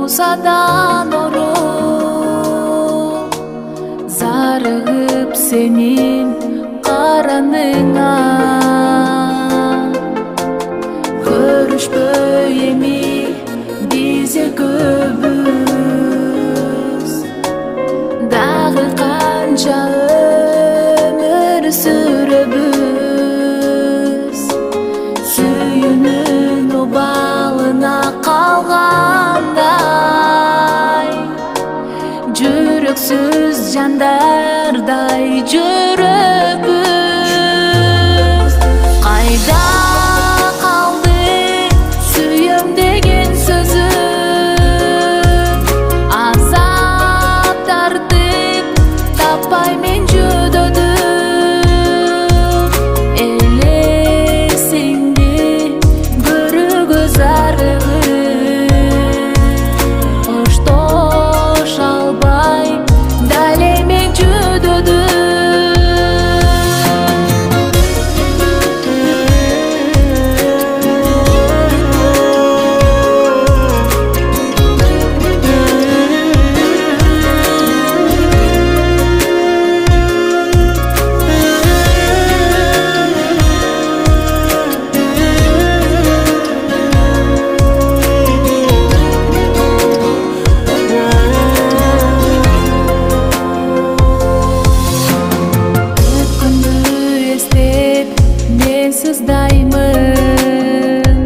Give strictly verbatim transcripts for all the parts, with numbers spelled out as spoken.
Музадан ору зарыгып сенин караныңа, көрүшпөй эми биз экөөбүз, дагы канча өмүр сүрөбүз. Сүйүүнүн обалына калгандай, жүрөксүз жандардай жүрөбүз. Кайда калды сүйөм деген сөзүң, азап тартып таппай мен жүдөдүм. Элесиңди көрүүгө зарыгып, коштоша албай дале мен жүдөдүм. Сыздаймын,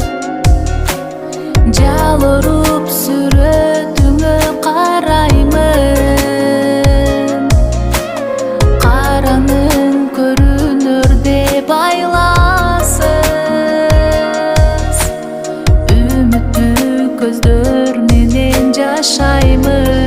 жал уруп сүрөтүңө караймын. Караның көрүнөр деп айласыз, үмүттүү көздөр менен жашаймын.